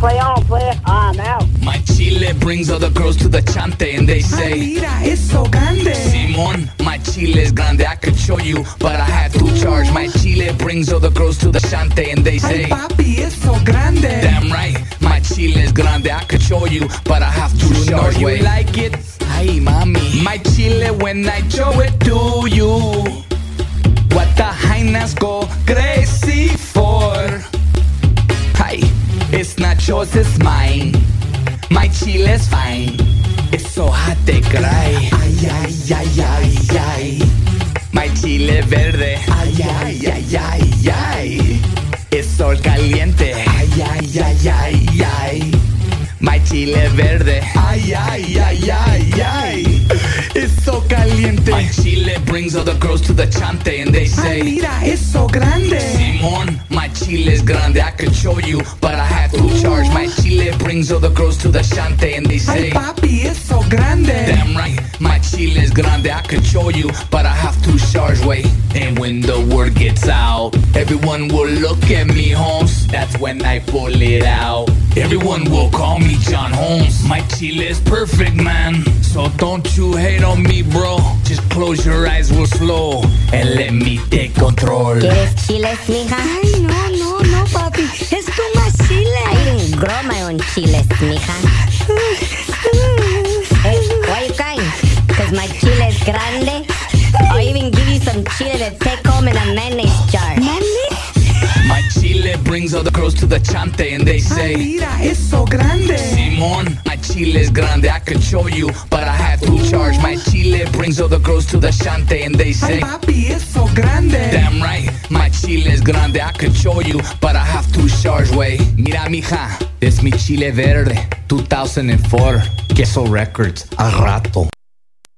play on, play. I'm out. My chile brings all the girls to the chante and they say, mira, es so grande. Simón, my chile is grande, I could show you, but I have to charge. My chile brings all the girls to the chante and they say, Ay, papi, es so grande. damn right, my chile is grande, I could show you, but I have to charge. You like it? Ay, mami. My chile when I show it to you. What the hyenas go crazy for? Hi, it's not yours, it's mine. My chile's fine. It's so hot they cry. Ay, ay, ay, ay, ay. My chile verde. Ay, ay, ay, ay, ay. Es sol caliente. Ay, ay, ay, ay, ay. My chile verde. Ay, ay, ay, ay, ay. It's so caliente. My chile brings all the girls to the chante and they say, Ay, mira, es so grande. Simón, my chile is grande, I could show you, but I have to charge. My chile brings all the girls to the chante and they say, Ay, papi, es so grande. damn right, my chile is grande, I could show you, but I have to charge, wait. And when the word gets out, everyone will look at me, Holmes. That's when I pull it out. Everyone will call me John Holmes. My chile is perfect, man. So don't you hate on me, bro. Just close your eyes real slow and let me take control. ¿Quieres chiles, mija? Ay, no, papi. Es too much chile. I didn't grow my own chiles, mija. Hey, why you crying? Cause my chile is grande? I'll even give you some chile to take home in a mayonnaise jar. My chile brings all the girls to the chante and they Ay, say, mira, es so grande. Simón, my chile is grande, I could show you, but I have to charge. My chile brings all the girls to the chante and they Ay, say, papi, es so grande. damn right, my chile is grande, I could show you, but I have to charge, way. Mira, mija, es mi chile verde, 2004, Queso Records, al rato.